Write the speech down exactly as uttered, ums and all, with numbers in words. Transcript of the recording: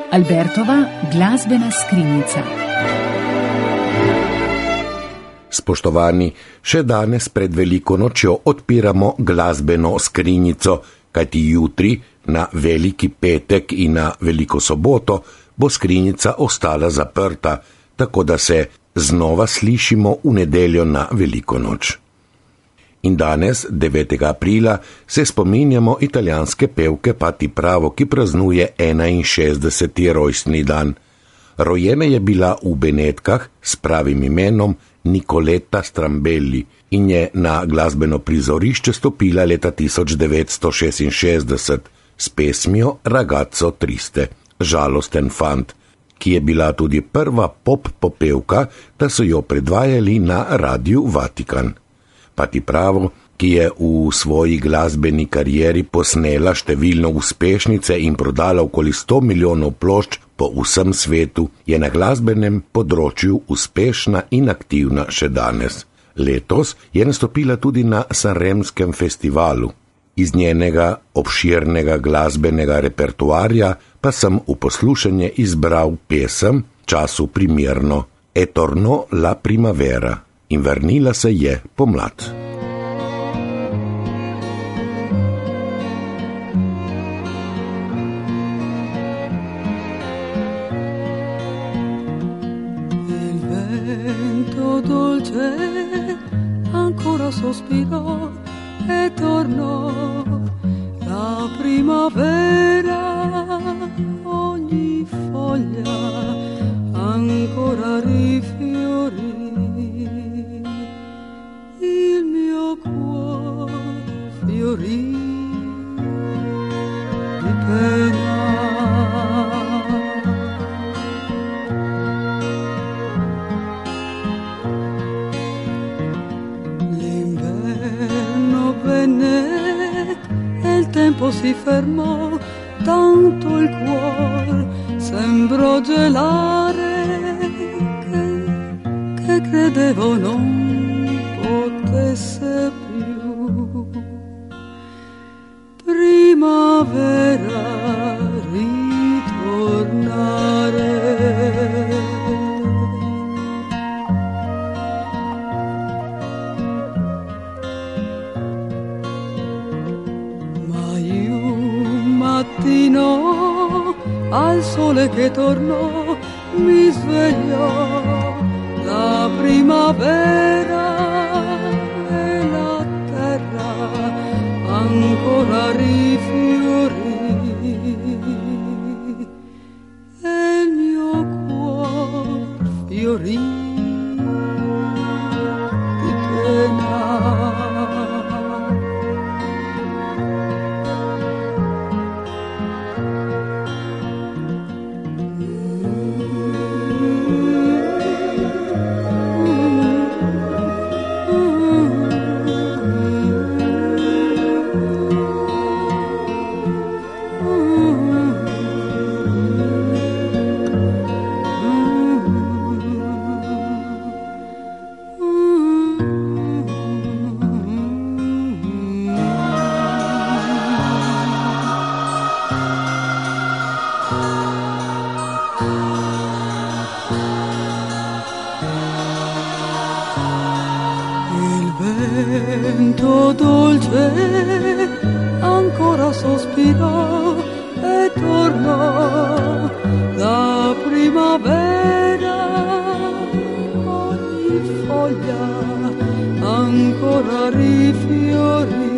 Albertova glasbena skrinjica. Spoštovani, še danes pred veliko nočjo odpiramo glasbeno skrinjico, kajti jutri, na veliki petek in na veliko soboto, bo skrinjica ostala zaprta, tako da se znova slišimo v nedeljo na veliko noč. In danes, devetega aprila, se spominjamo italijanske pevke Patti Pravo, ki praznuje enainšestdeseti rojstni dan. Rojena je bila v Benetkah s pravim imenom Nicoletta Strambelli in je na glasbeno prizorišče stopila leta tisoč devetsto šestinšestdeset s pesmijo Ragazzo triste, žalosten fant, ki je bila tudi prva pop popevka, da so jo predvajali na Radiu Vatikan. Patti Pravo, ki je v svoji glasbeni karieri posnela številne uspešnice in prodala okoli sto milijonov plošč po vsem svetu, je na glasbenem področju uspešna in aktivna še danes. Letos je nastopila tudi na Sanremskem festivalu. Iz njenega obširnega glasbenega repertoarja pa sem v poslušanje izbral pesem času primerno E tornò la primavera in vrnila se je pomlad. Il vento dolce ancora sospirò e tornò la primavera, ogni foglia ancora rifiorì, il mio cuore fiorì di pena. L'inverno venne e il tempo si fermò, tanto il cuore sembrò gelare che, che credevo non potesse più. Primavera ritornare. Ma io un mattino al sole che tornò mi svegliò la primavera e la terra ancora rifiorì e il mio cuore fiorì di pena. Vento dolce ancora sospirò e tornò la primavera, ogni foglia ancora rifiorì.